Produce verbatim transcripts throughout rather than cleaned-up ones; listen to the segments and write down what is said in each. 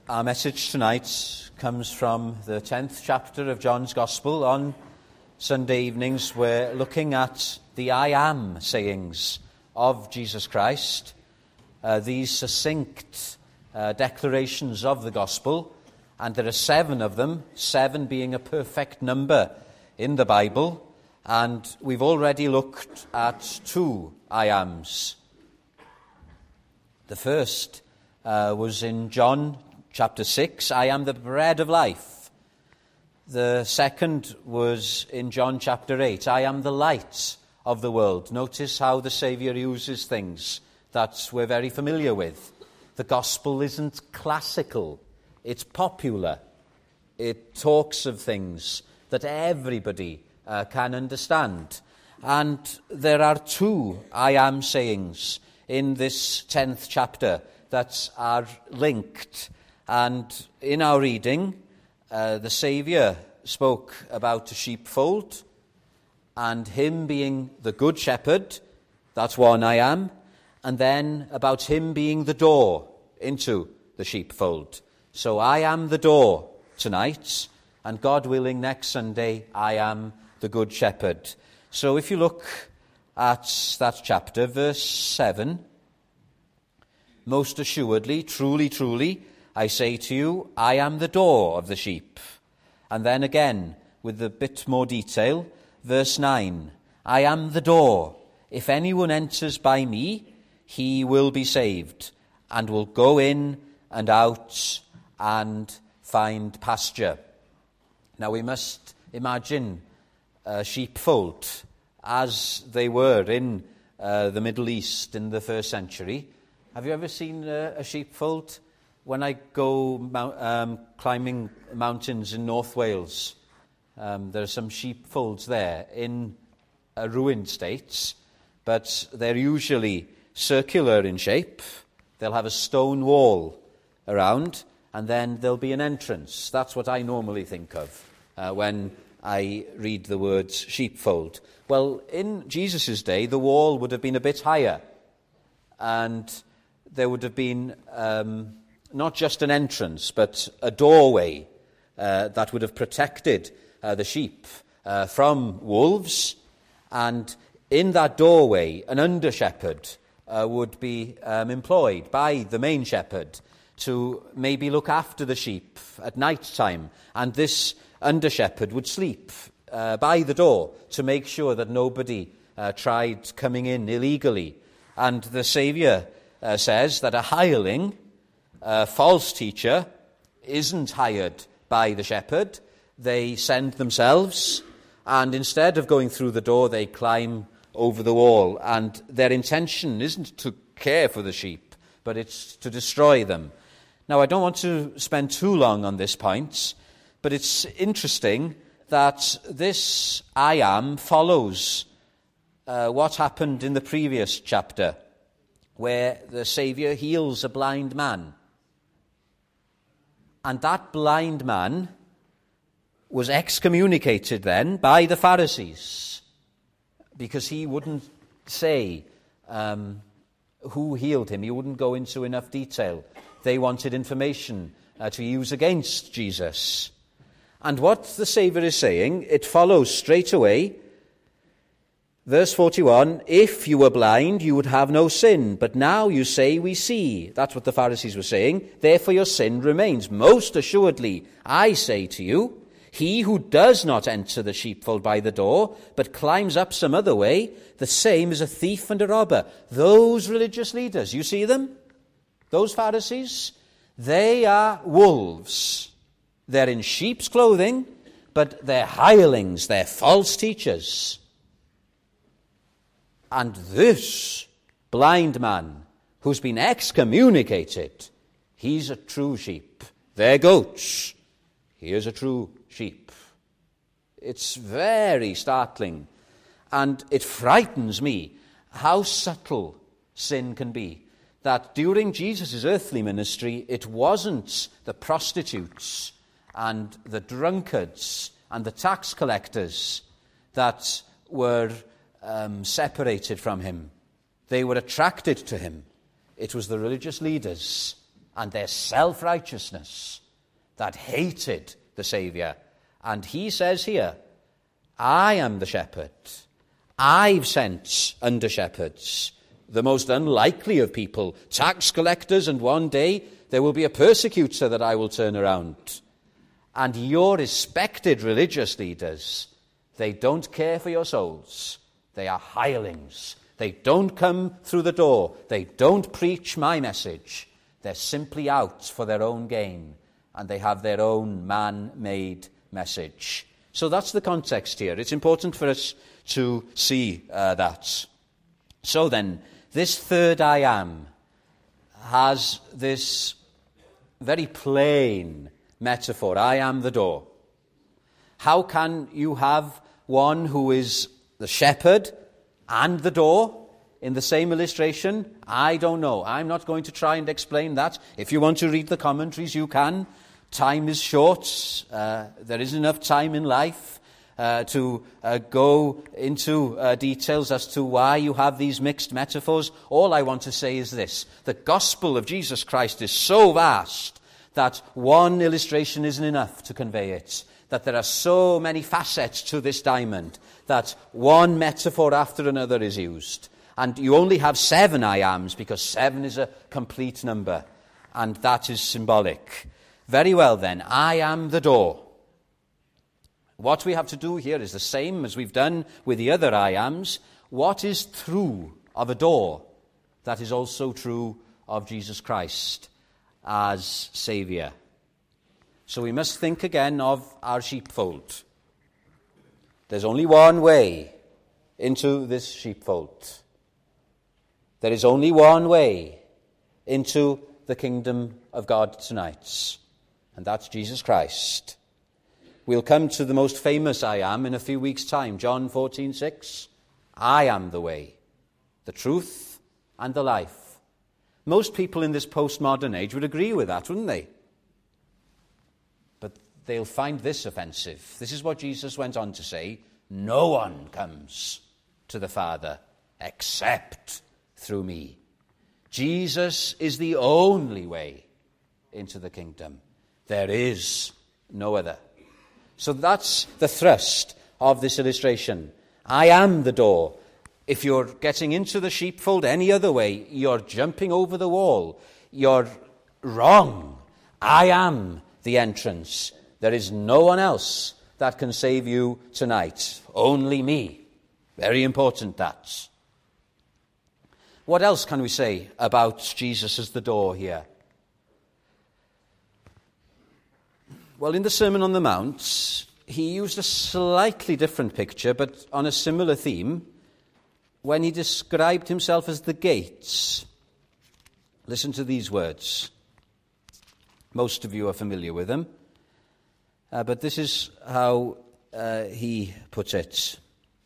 Our message tonight comes from the tenth chapter of John's Gospel. On Sunday evenings, we're looking at the I am sayings of Jesus Christ, uh, these succinct uh, declarations of the Gospel, and there are seven of them, seven being a perfect number in the Bible, and we've already looked at two I ams. The first uh, was in John chapter six, I am the bread of life. The second was in John chapter eight, I am the light of the world. Notice how the Saviour uses things that we're very familiar with. The gospel isn't classical, it's popular. It talks of things that everybody uh, can understand. And there are two I am sayings in this tenth chapter that are linked. And in our reading, uh, the Saviour spoke about a sheepfold, and him being the good shepherd, that's one I am, and then about him being the door into the sheepfold. So I am the door tonight, and God willing, next Sunday, I am the good shepherd. So if you look at that chapter, verse seven, most assuredly, truly, truly, I say to you, I am the door of the sheep. And then again, with a bit more detail, verse nine, I am the door. If anyone enters by me, he will be saved, and will go in and out and find pasture. Now we must imagine a sheepfold as they were in uh, the Middle East in the first century. Have you ever seen a, a sheepfold? When I go mount, um, climbing mountains in North Wales, um, there are some sheepfolds there in a ruined state, but they're usually circular in shape. They'll have a stone wall around, and then there'll be an entrance. That's what I normally think of uh, when I read the words sheepfold. Well, in Jesus' day, the wall would have been a bit higher, and there would have been Um, not just an entrance, but a doorway uh, that would have protected uh, the sheep uh, from wolves. And in that doorway, an under-shepherd uh, would be um, employed by the main shepherd to maybe look after the sheep at night time. And this under-shepherd would sleep uh, by the door to make sure that nobody uh, tried coming in illegally. And the Saviour uh, says that a hireling, a false teacher, isn't hired by the shepherd. They send themselves, and instead of going through the door, they climb over the wall. And their intention isn't to care for the sheep, but it's to destroy them. Now, I don't want to spend too long on this point, but it's interesting that this I am follows uh, what happened in the previous chapter, where the Saviour heals a blind man. And that blind man was excommunicated then by the Pharisees because he wouldn't say um, who healed him. He wouldn't go into enough detail. They wanted information uh, to use against Jesus. And what the Saviour is saying, it follows straight away. Verse forty-one, if you were blind, you would have no sin, but now you say we see. That's what the Pharisees were saying. Therefore your sin remains. Most assuredly, I say to you, he who does not enter the sheepfold by the door, but climbs up some other way, the same is a thief and a robber. Those religious leaders, you see them? Those Pharisees, they are wolves. They're in sheep's clothing, but they're hirelings, they're false teachers. And this blind man who's been excommunicated, he's a true sheep. They're goats. He is a true sheep. It's very startling, and it frightens me how subtle sin can be. That during Jesus' earthly ministry, it wasn't the prostitutes and the drunkards and the tax collectors that were Um, separated from him. They were attracted to him. It was the religious leaders and their self-righteousness that hated the Saviour. And he says here, I am the shepherd. I've sent under-shepherds, the most unlikely of people, tax collectors, and one day there will be a persecutor that I will turn around. And your respected religious leaders, they don't care for your souls. They are hirelings. They don't come through the door. They don't preach my message. They're simply out for their own gain, and they have their own man-made message. So that's the context here. It's important for us to see uh, that. So then, this third I am has this very plain metaphor. I am the door. How can you have one who is the shepherd and the door in the same illustration? I don't know. I'm not going to try and explain that. If you want to read the commentaries, you can. Time is short. Uh, there isn't enough time in life uh, to uh, go into uh, details as to why you have these mixed metaphors. All I want to say is this. The gospel of Jesus Christ is so vast that one illustration isn't enough to convey it. That there are so many facets to this diamond that one metaphor after another is used. And you only have seven I ams because seven is a complete number. And that is symbolic. Very well then, I am the door. What we have to do here is the same as we've done with the other I ams. What is true of a door? That is also true of Jesus Christ as Saviour. So we must think again of our sheepfold. There's only one way into this sheepfold. There is only one way into the kingdom of God tonight, and that's Jesus Christ. We'll come to the most famous I am in a few weeks' time, John fourteen six. I am the way, the truth, and the life. Most people in this postmodern age would agree with that, wouldn't they? But they'll find this offensive. This is what Jesus went on to say. No one comes to the Father except through me. Jesus is the only way into the kingdom. There is no other. So that's the thrust of this illustration. I am the door. If you're getting into the sheepfold any other way, you're jumping over the wall. You're wrong. I am the entrance. There is no one else that can save you tonight. Only me. Very important, that. What else can we say about Jesus as the door here? Well, in the Sermon on the Mount, he used a slightly different picture, but on a similar theme, when he described himself as the gates. Listen to these words. Most of you are familiar with them, uh, but this is how uh, he puts it.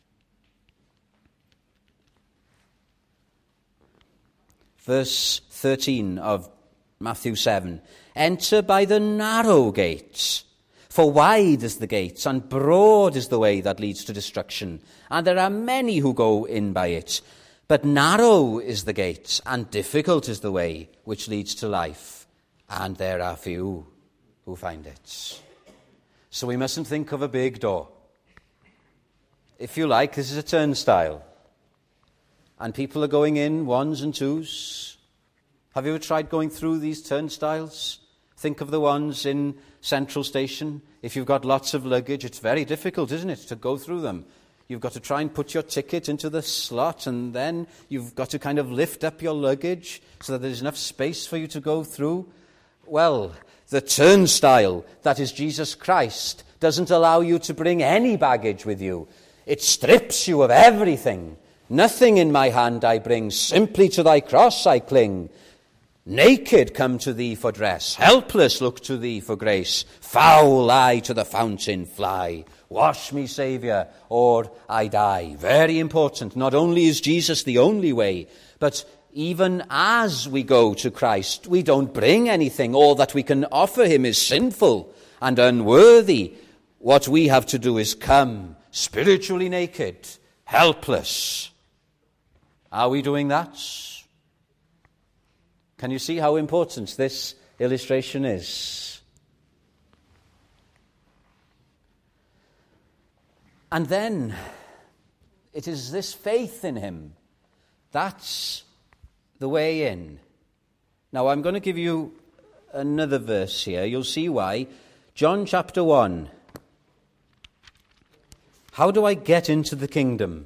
Verse thirteen of Matthew seven. Enter by the narrow gate, for wide is the gate, and broad is the way that leads to destruction, and there are many who go in by it. But narrow is the gate, and difficult is the way which leads to life, and there are few who find it. So we mustn't think of a big door. If you like, this is a turnstile, and people are going in ones and twos. Have you ever tried going through these turnstiles? Think of the ones in Central Station. If you've got lots of luggage, it's very difficult, isn't it, to go through them. You've got to try and put your ticket into the slot, and then you've got to kind of lift up your luggage so that there's enough space for you to go through. Well, the turnstile, that is Jesus Christ, doesn't allow you to bring any baggage with you. It strips you of everything. Nothing in my hand I bring, simply to thy cross I cling. Naked come to thee for dress, helpless look to thee for grace. Foul I to the fountain fly. Wash me, Saviour, or I die. Very important. Not only is Jesus the only way, but even as we go to Christ, we don't bring anything. All that we can offer him is sinful and unworthy. What we have to do is come spiritually naked, helpless. Are we doing that? Can you see how important this illustration is. And then it is this faith in him. That's the way in. Now I'm going to give you another verse here. You'll see why. John chapter one. How do I get into the kingdom?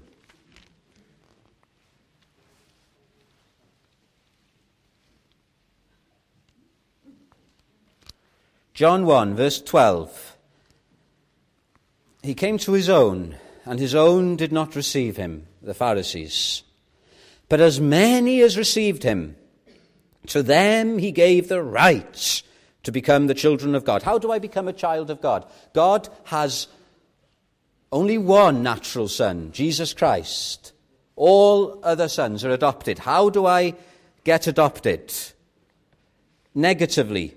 John one, verse twelve. He came to his own, and his own did not receive him, the Pharisees. But as many as received him, to them he gave the right to become the children of God. How do I become a child of God? God has only one natural son, Jesus Christ. All other sons are adopted. How do I get adopted? Negatively.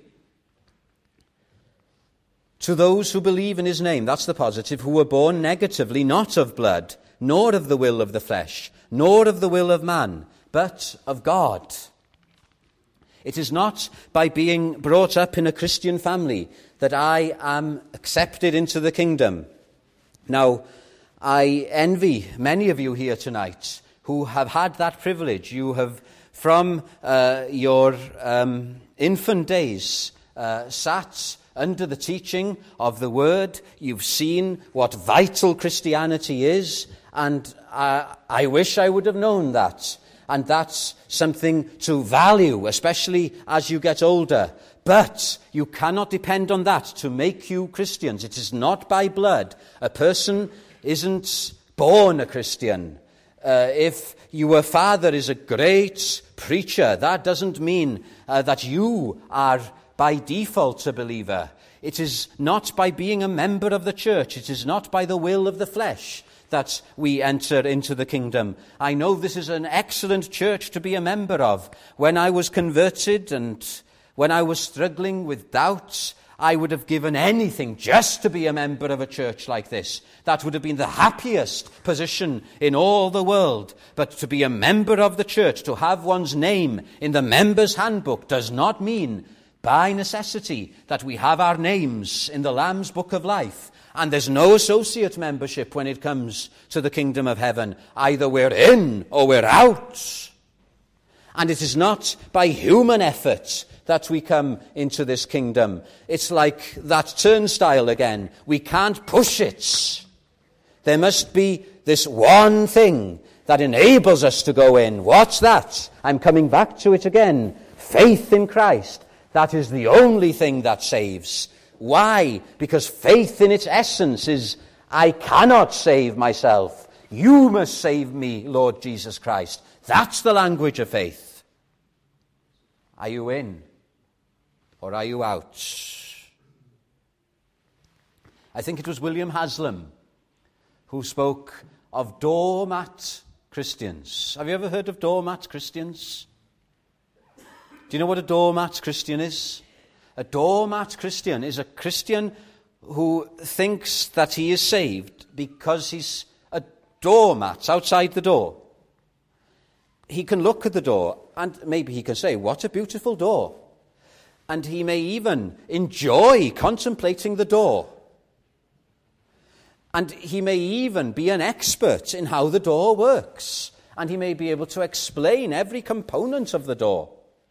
To those who believe in his name, that's the positive, who were born negatively, not of blood, nor of the will of the flesh, nor of the will of man, but of God. It is not by being brought up in a Christian family that I am accepted into the kingdom. Now, I envy many of you here tonight who have had that privilege. You have, from uh, your um, infant days, uh, sat under the teaching of the Word. You've seen what vital Christianity is, and uh, I wish I would have known that. And that's something to value, especially as you get older. But you cannot depend on that to make you Christians. It is not by blood. A person isn't born a Christian. Uh, if your father is a great preacher, that doesn't mean uh, that you are by default a believer. It is not by being a member of the church. It is not by the will of the flesh that we enter into the kingdom. I know this is an excellent church to be a member of. When I was converted and when I was struggling with doubts, I would have given anything just to be a member of a church like this. That would have been the happiest position in all the world. But to be a member of the church, to have one's name in the member's handbook, does not mean by necessity that we have our names in the Lamb's Book of Life. And there's no associate membership when it comes to the kingdom of heaven. Either we're in or we're out. And it is not by human effort that we come into this kingdom. It's like that turnstile again. We can't push it. There must be this one thing that enables us to go in. What's that? I'm coming back to it again. Faith in Christ. That is the only thing that saves. Why? Because faith in its essence is, I cannot save myself. You must save me, Lord Jesus Christ. That's the language of faith. Are you in? Or are you out? I think it was William Haslam who spoke of doormat Christians. Have you ever heard of doormat Christians? Do you know what a doormat Christian is? A doormat Christian is a Christian who thinks that he is saved because he's a doormat outside the door. He can look at the door and maybe he can say, what a beautiful door. And he may even enjoy contemplating the door. And he may even be an expert in how the door works. And he may be able to explain every component of the door.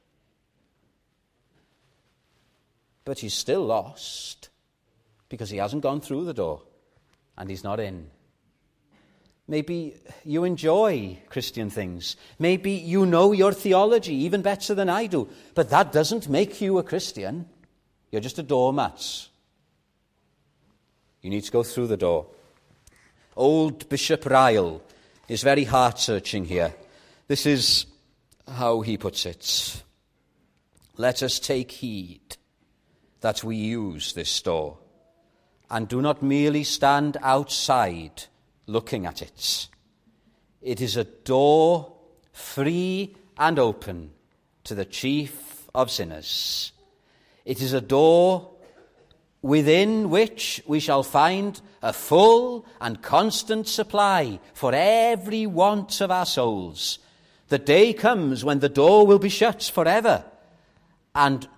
But he's still lost because he hasn't gone through the door and he's not in. Maybe you enjoy Christian things. Maybe you know your theology even better than I do. But that doesn't make you a Christian. You're just a doormat. You need to go through the door. Old Bishop Ryle is very heart-searching here. This is how he puts it. Let us take heed that we use this door, and do not merely stand outside looking at it. It is a door free and open to the chief of sinners. It is a door within which we shall find a full and constant supply for every want of our souls. The day comes when the door will be shut forever, and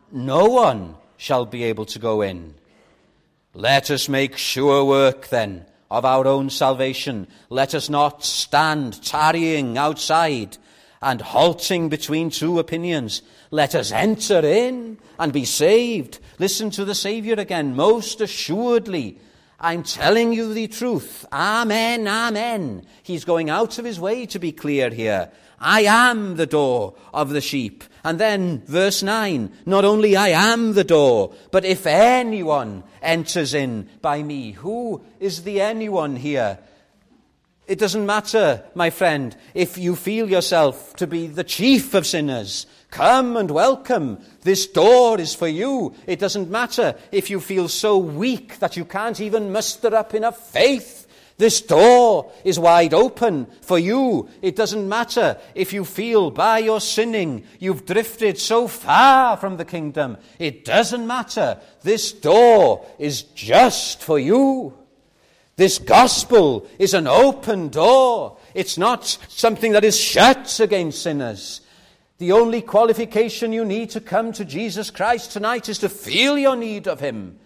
no one shall be able to go in. Let us make sure work, then, of our own salvation. Let us not stand tarrying outside and halting between two opinions. Let us enter in and be saved. Listen to the Saviour again. Most assuredly, I'm telling you the truth. Amen, amen. He's going out of his way to be clear here. I am the door of the sheep. And then verse nine, not only I am the door, but if anyone enters in by me. Who is the anyone here? It doesn't matter, my friend, if you feel yourself to be the chief of sinners. Come and welcome. This door is for you. It doesn't matter if you feel so weak that you can't even muster up enough faith. This door is wide open for you. It doesn't matter if you feel by your sinning you've drifted so far from the kingdom. It doesn't matter. This door is just for you. This gospel is an open door. It's not something that is shut against sinners. The only qualification you need to come to Jesus Christ tonight is to feel your need of him.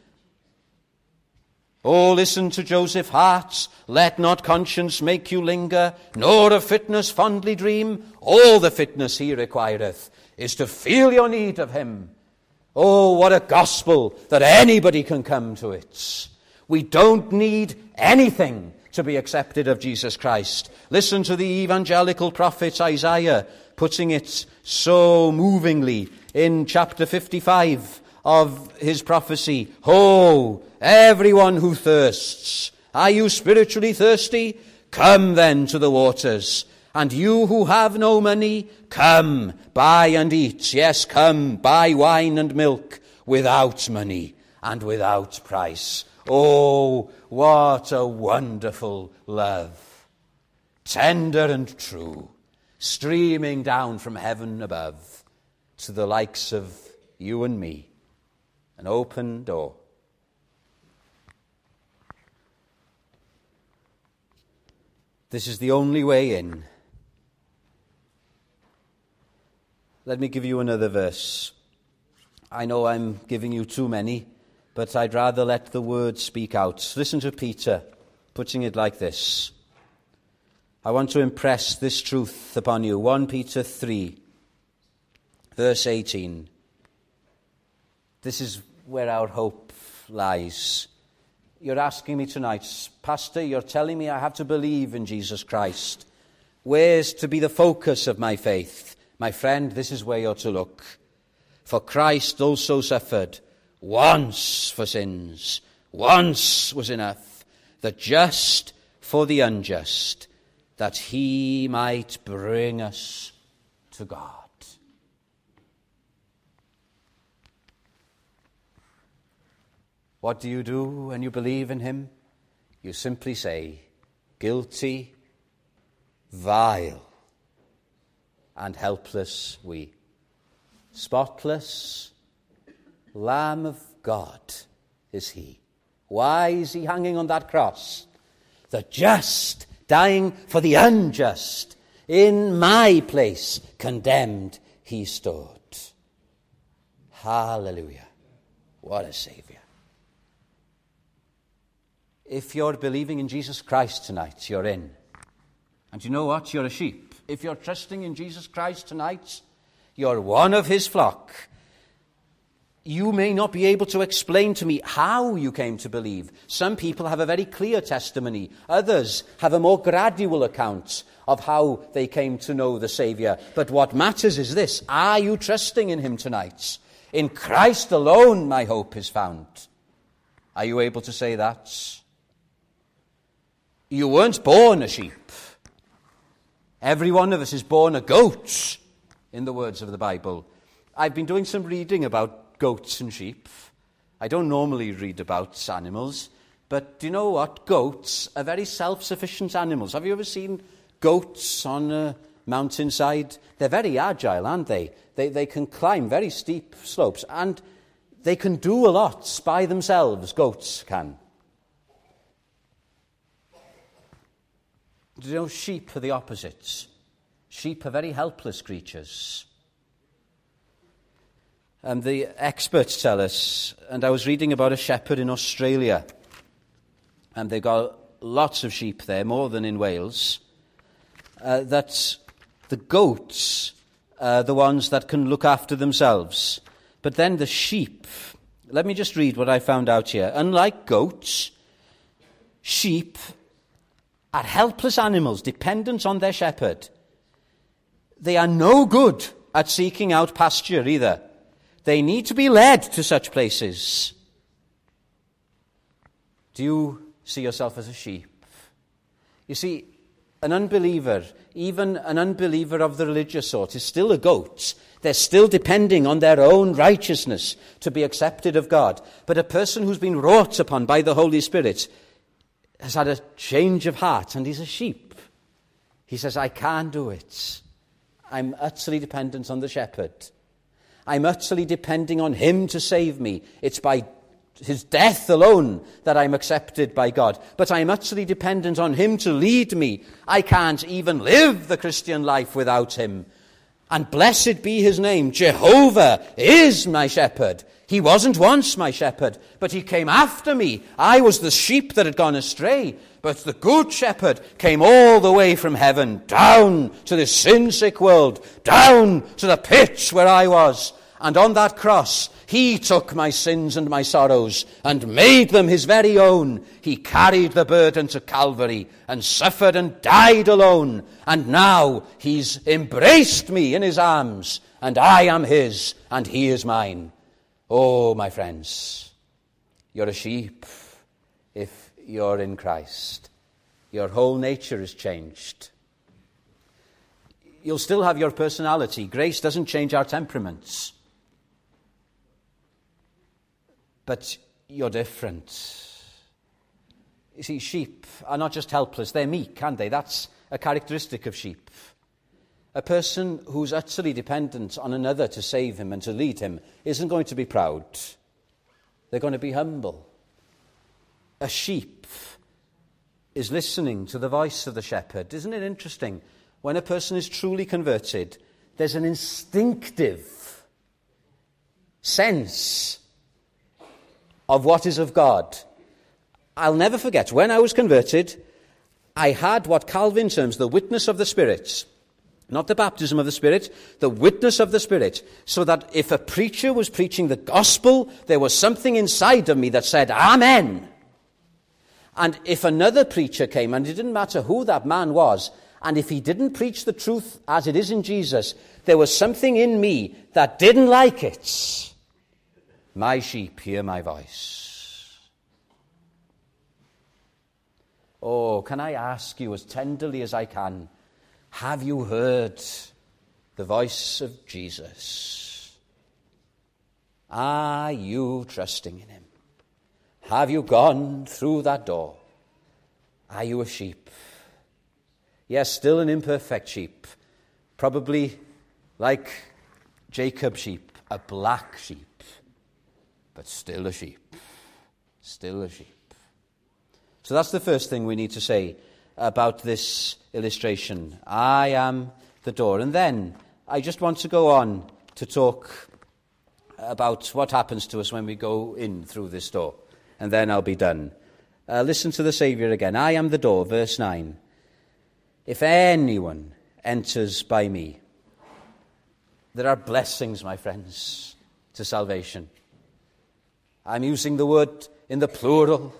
Oh, listen to Joseph Hart's, let not conscience make you linger, nor of fitness fondly dream. All the fitness he requireth is to feel your need of him. Oh, what a gospel that anybody can come to it. We don't need anything to be accepted of Jesus Christ. Listen to the evangelical prophet Isaiah putting it so movingly in chapter fifty-five of his prophecy. Oh, everyone who thirsts, are you spiritually thirsty? Come then to the waters. And you who have no money, come, buy and eat. Yes, come, buy wine and milk without money and without price. Oh, what a wonderful love, tender and true, streaming down from heaven above to the likes of you and me. An open door. This is the only way in. Let me give you another verse. I know I'm giving you too many, but I'd rather let the word speak out. Listen to Peter putting it like this. I want to impress this truth upon you. First Peter three, verse eighteen. This is where our hope lies. You're asking me tonight, Pastor, you're telling me I have to believe in Jesus Christ. Where's to be the focus of my faith? My friend, this is where you're to look. For Christ also suffered once for sins. Once was enough. The just for the unjust, that he might bring us to God. What do you do when you believe in him? You simply say, guilty, vile, and helpless we. Spotless, Lamb of God is he. Why is he hanging on that cross? The just dying for the unjust. In my place, condemned, he stood. Hallelujah. What a Savior. If you're believing in Jesus Christ tonight, you're in. And you know what? You're a sheep. If you're trusting in Jesus Christ tonight, you're one of his flock. You may not be able to explain to me how you came to believe. Some people have a very clear testimony. Others have a more gradual account of how they came to know the Saviour. But what matters is this. Are you trusting in him tonight? In Christ alone my hope is found. Are you able to say that? You weren't born a sheep. Every one of us is born a goat, in the words of the Bible. I've been doing some reading about goats and sheep. I don't normally read about animals, but do you know what? Goats are very self-sufficient animals. Have you ever seen goats on a mountainside? They're very agile, aren't they? They, they can climb very steep slopes, and they can do a lot by themselves, goats can. Do you know, sheep are the opposites. Sheep are very helpless creatures. Um, the experts tell us, and I was reading about a shepherd in Australia, and they've got lots of sheep there, more than in Wales, uh, that the goats are the ones that can look after themselves. But then the sheep, let me just read what I found out here. Unlike goats, sheep are helpless animals, dependent on their shepherd. They are no good at seeking out pasture either. They need to be led to such places. Do you see yourself as a sheep? You see, an unbeliever, even an unbeliever of the religious sort, is still a goat. They're still depending on their own righteousness to be accepted of God. But a person who's been wrought upon by the Holy Spirit has had a change of heart, and he's a sheep. He says, I can't do it. I'm utterly dependent on the shepherd. I'm utterly depending on him to save me. It's by his death alone that I'm accepted by God. But I'm utterly dependent on him to lead me. I can't even live the Christian life without him. And blessed be his name. Jehovah is my shepherd. He wasn't once my shepherd, but he came after me. I was the sheep that had gone astray. But the good shepherd came all the way from heaven, down to this sin-sick world, down to the pit where I was. And on that cross, he took my sins and my sorrows and made them his very own. He carried the burden to Calvary and suffered and died alone. And now he's embraced me in his arms, and I am his, and he is mine. Oh, my friends, you're a sheep if you're in Christ. Your whole nature is changed. You'll still have your personality. Grace doesn't change our temperaments. But you're different. You see, sheep are not just helpless, they're meek, aren't they? That's a characteristic of sheep. A person who's utterly dependent on another to save him and to lead him isn't going to be proud. They're going to be humble. A sheep is listening to the voice of the shepherd. Isn't it interesting? When a person is truly converted, there's an instinctive sense of what is of God. I'll never forget, when I was converted, I had what Calvin terms the witness of the Spirit. Not the baptism of the Spirit, the witness of the Spirit. So that if a preacher was preaching the gospel, there was something inside of me that said, Amen. And if another preacher came, and it didn't matter who that man was, and if he didn't preach the truth as it is in Jesus, there was something in me that didn't like it. My sheep hear my voice. Oh, can I ask you as tenderly as I can, have you heard the voice of Jesus? Are you trusting in him? Have you gone through that door? Are you a sheep? Yes, still an imperfect sheep. Probably like Jacob's sheep, a black sheep. But still a sheep. Still a sheep. So that's the first thing we need to say about this illustration. I am the door. And then I just want to go on to talk about what happens to us when we go in through this door. And then I'll be done. Uh, listen to the Saviour again. I am the door, verse nine. If anyone enters by me, there are blessings, my friends, to salvation. I'm using the word in the plural.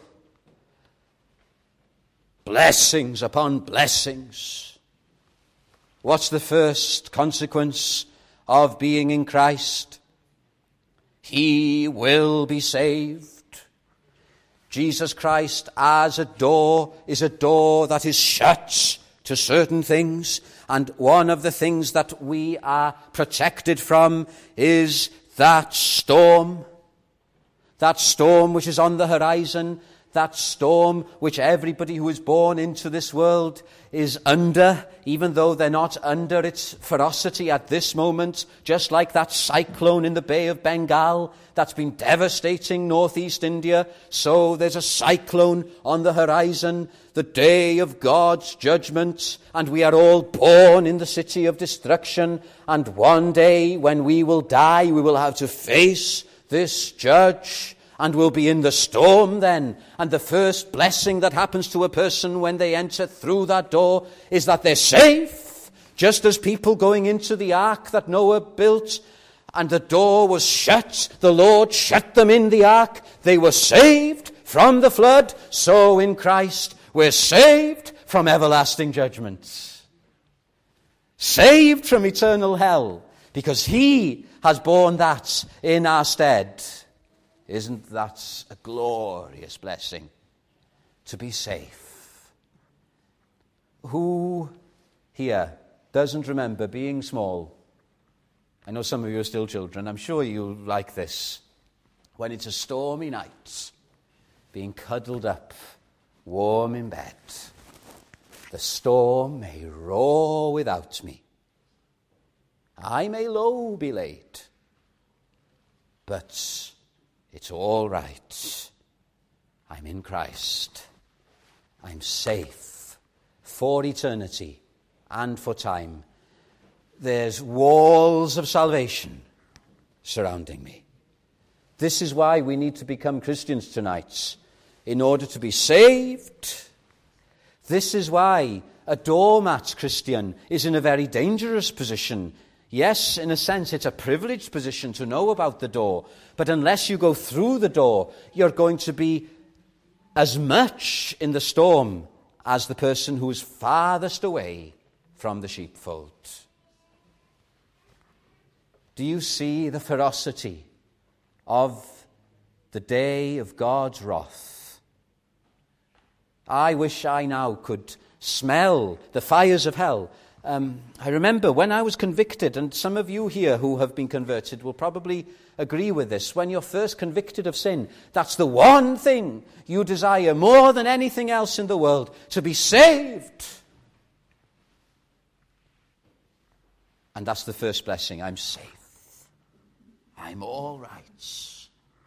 Blessings upon blessings. What's the first consequence of being in Christ? He will be saved. Jesus Christ as a door is a door that is shut to certain things. And one of the things that we are protected from is that storm. That storm which is on the horizon, that storm which everybody who is born into this world is under, even though they're not under its ferocity at this moment, just like that cyclone in the Bay of Bengal that's been devastating northeast India. So there's a cyclone on the horizon, the day of God's judgment, and we are all born in the city of destruction. And one day when we will die, we will have to face this judge, and we'll be in the storm then. And the first blessing that happens to a person when they enter through that door is that they're safe, just as people going into the ark that Noah built, and the door was shut, the Lord shut them in the ark, they were saved from the flood. So in Christ we're saved from everlasting judgment, saved from eternal hell, because he has borne that in our stead. Isn't that a glorious blessing, to be safe? Who here doesn't remember being small? I know some of you are still children. I'm sure you'll like this. When it's a stormy night, being cuddled up, warm in bed. The storm may roar without me. I may low be late, but it's all right. I'm in Christ. I'm safe for eternity and for time. There's walls of salvation surrounding me. This is why we need to become Christians tonight, in order to be saved. This is why a doormat Christian is in a very dangerous position. Yes, in a sense, it's a privileged position to know about the door. But unless you go through the door, you're going to be as much in the storm as the person who is farthest away from the sheepfold. Do you see the ferocity of the day of God's wrath? I wish I now could smell the fires of hell. Um, I remember when I was convicted, and some of you here who have been converted will probably agree with this. When you're first convicted of sin, that's the one thing you desire more than anything else in the world, to be saved. And that's the first blessing. I'm safe. I'm all right.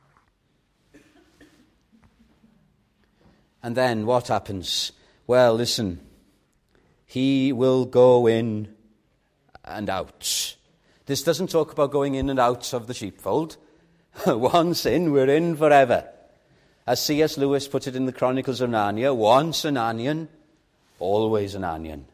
And then what happens? Well, listen. He will go in and out. This doesn't talk about going in and out of the sheepfold. Once in, we're in forever. As C S Lewis put it in the Chronicles of Narnia, once an Narnian, always an Narnian.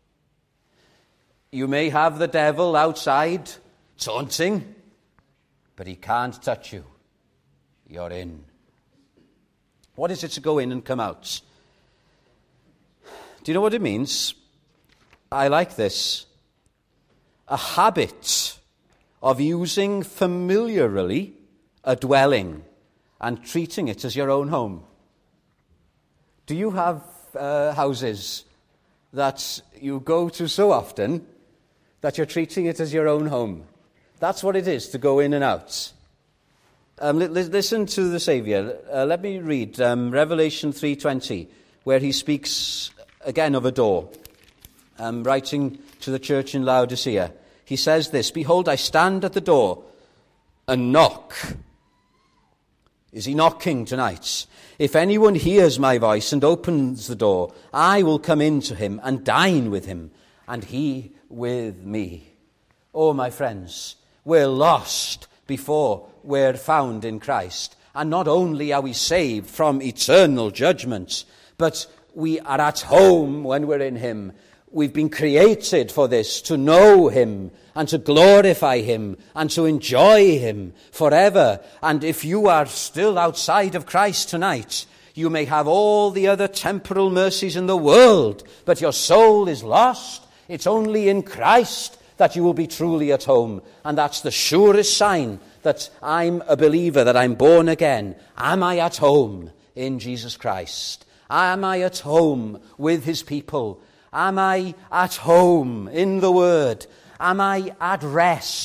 You may have the devil outside taunting, but he can't touch you. You're in. What is it to go in and come out? Do you know what it means? I like this. A habit of using familiarly a dwelling and treating it as your own home. Do you have uh, houses that you go to so often that you're treating it as your own home? That's what it is to go in and out. Um, li- listen to the Saviour. Uh, let me read um, Revelation three twenty, where he speaks again of a door. Um, writing to the church in Laodicea, he says this: "Behold, I stand at the door and knock." Is he knocking tonight? "If anyone hears my voice and opens the door, I will come in to him and dine with him, and he with me." Oh, my friends, we're lost before we're found in Christ. And not only are we saved from eternal judgment, but we are at home when we're in him. We've been created for this, to know him and to glorify him and to enjoy him forever. And if you are still outside of Christ tonight, you may have all the other temporal mercies in the world, but your soul is lost. It's only in Christ that you will be truly at home. And that's the surest sign that I'm a believer, that I'm born again. Am I at home in Jesus Christ? Am I at home with his people? Am I at home in the Word? Am I at rest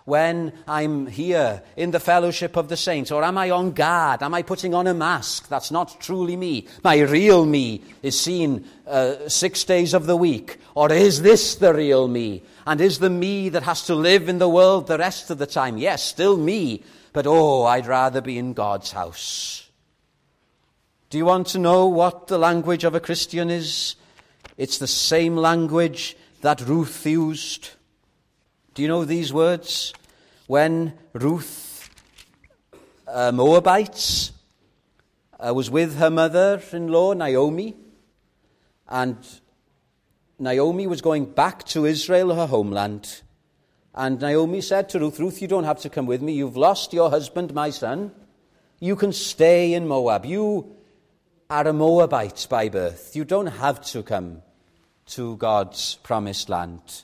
when I'm here in the fellowship of the saints? Or am I on guard? Am I putting on a mask? That's not truly me. My real me is seen uh, six days of the week. Or is this the real me? And is the me that has to live in the world the rest of the time? Yes, still me. But oh, I'd rather be in God's house. Do you want to know what the language of a Christian is? It's the same language that Ruth used. Do you know these words? When Ruth, uh, Moabite, uh, was with her mother-in-law, Naomi, and Naomi was going back to Israel, her homeland. And Naomi said to Ruth, Ruth, you don't have to come with me. You've lost your husband, my son. You can stay in Moab. You are a Moabite by birth. You don't have to come to God's promised land.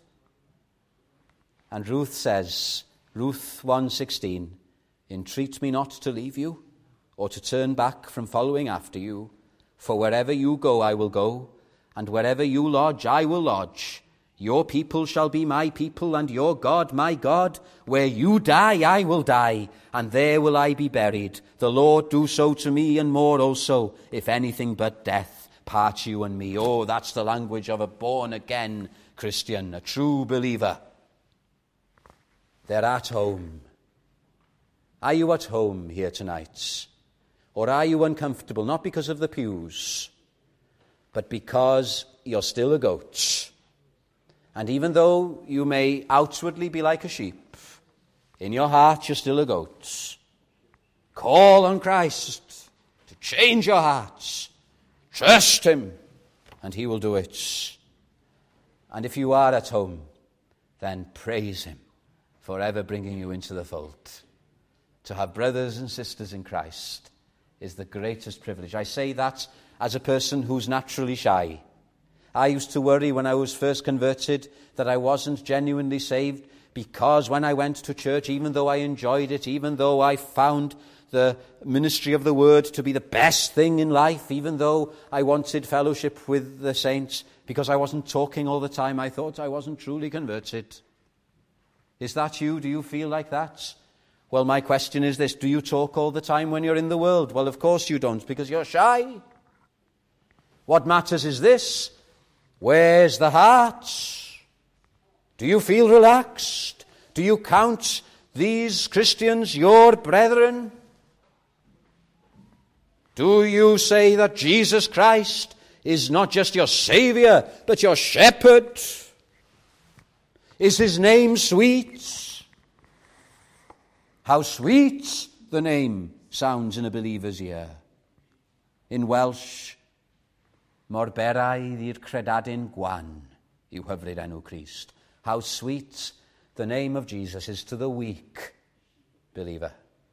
And Ruth says, Ruth one sixteen, entreat me not to leave you, or to turn back from following after you. For wherever you go, I will go, and wherever you lodge, I will lodge. Your people shall be my people, and your God my God. Where you die, I will die, and there will I be buried. The Lord do so to me, and more also, if anything but death part you and me. Oh, that's the language of a born-again Christian, a true believer. They're at home. Are you at home here tonight? Or are you uncomfortable, not because of the pews, but because you're still a goat? And even though you may outwardly be like a sheep, in your heart you're still a goat. Call on Christ to change your hearts. Trust him, and he will do it. And if you are at home, then praise him for ever bringing you into the fold. To have brothers and sisters in Christ is the greatest privilege. I say that as a person who's naturally shy. I used to worry when I was first converted that I wasn't genuinely saved, because when I went to church, even though I enjoyed it, even though I found the ministry of the word to be the best thing in life, even though I wanted fellowship with the saints, because I wasn't talking all the time, I thought I wasn't truly converted. Is that you? Do you feel like that? Well, my question is this: do you talk all the time when you're in the world? Well, of course you don't, because you're shy. What matters is this: where's the heart? Do you feel relaxed? Do you count these Christians your brethren? Do you say that Jesus Christ is not just your Savior, but your shepherd? Is his name sweet? How sweet the name sounds in a believer's ear. In Welsh, mor berau i'r credadyn gwan yw hyfryd enw Christ. How sweet the name of Jesus is to the weak believer.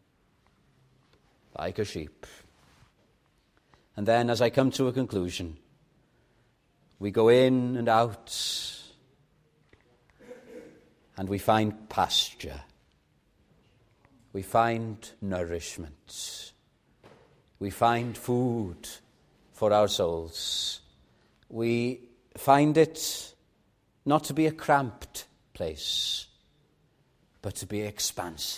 Like a sheep. And then, as I come to a conclusion, we go in and out, and we find pasture. We find nourishment. We find food for our souls. We find it not to be a cramped place, but to be expansive.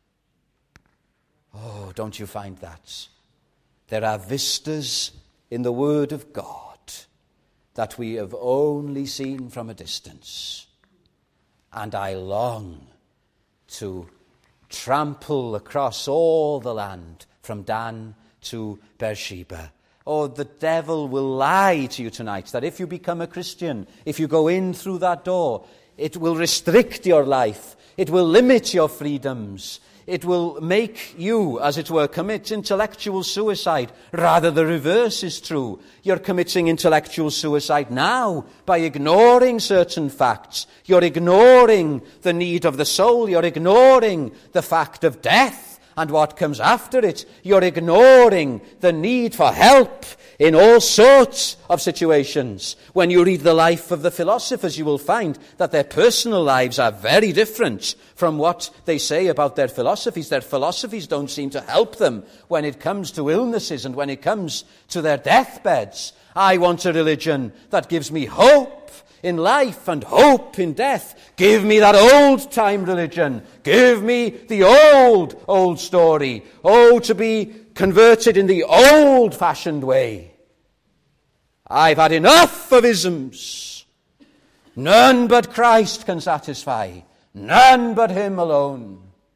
Oh, don't you find that? There are vistas in the Word of God that we have only seen from a distance. And I long to trample across all the land from Dan to Beersheba. Oh, the devil will lie to you tonight that if you become a Christian, if you go in through that door, it will restrict your life. It will limit your freedoms. It will make you, as it were, commit intellectual suicide. Rather, the reverse is true. You're committing intellectual suicide now by ignoring certain facts. You're ignoring the need of the soul. You're ignoring the fact of death and what comes after it. You're ignoring the need for help in all sorts of situations. When you read the life of the philosophers, you will find that their personal lives are very different from what they say about their philosophies. Their philosophies don't seem to help them when it comes to illnesses and when it comes to their deathbeds. I want a religion that gives me hope in life and hope in death. Give me that old-time religion. Give me the old, old story. Oh, to be converted in the old-fashioned way. I've had enough of isms. None but Christ can satisfy. None but him alone.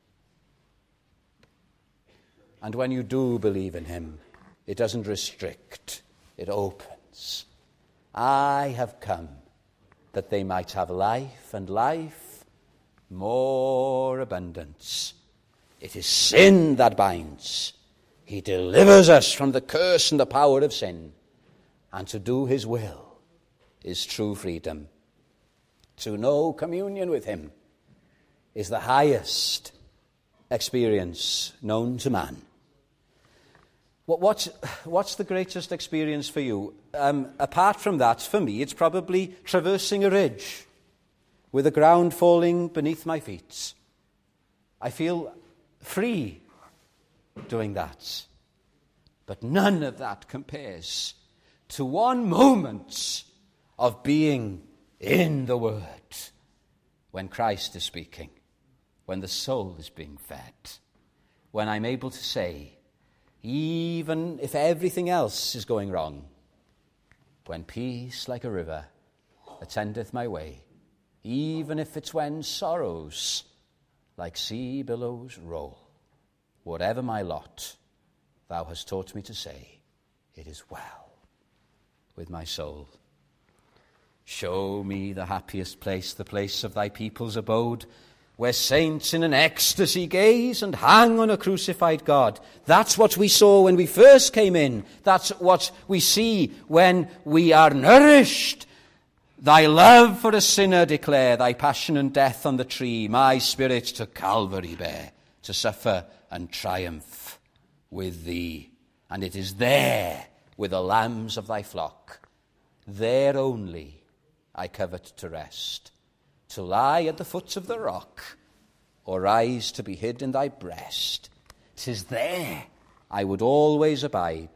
And when you do believe in him, it doesn't restrict, it opens. I have come that they might have life, and life more abundance. It is sin that binds. He delivers us from the curse and the power of sin. And to do his will is true freedom. To know communion with him is the highest experience known to man. What, what's, what's the greatest experience for you? Um, apart from that, for me, it's probably traversing a ridge with the ground falling beneath my feet. I feel free doing that. But none of that compares to one moment of being in the Word when Christ is speaking, when the soul is being fed, when I'm able to say, even if everything else is going wrong, when peace like a river attendeth my way, even if it's when sorrows like sea billows roll, whatever my lot, thou hast taught me to say, it is well with my soul. Show me the happiest place, the place of thy people's abode, where saints in an ecstasy gaze and hang on a crucified God. That's what we saw when we first came in. That's what we see when we are nourished. Thy love for a sinner declare, thy passion and death on the tree, my spirit to Calvary bear, to suffer and triumph with thee. And it is there, with the lambs of thy flock, there only I covet to rest, to lie at the foot of the rock, or rise to be hid in thy breast. 'Tis there I would always abide,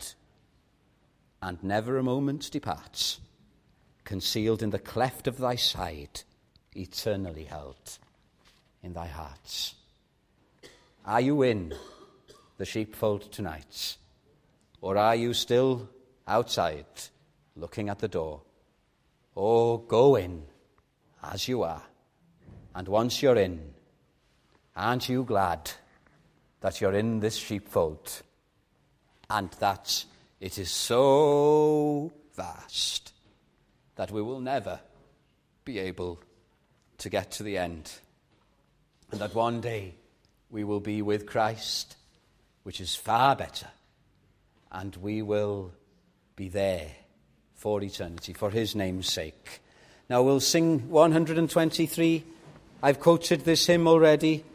and never a moment depart, concealed in the cleft of thy side, eternally held in thy heart. Are you in the sheepfold tonight, or are you still outside, looking at the door? Oh, go in as you are. And once you're in, aren't you glad that you're in this sheepfold and that it is so vast that we will never be able to get to the end, and that one day we will be with Christ, which is far better, and we will be there for eternity, for his name's sake. Now we'll sing one hundred twenty-three. I've quoted this hymn already.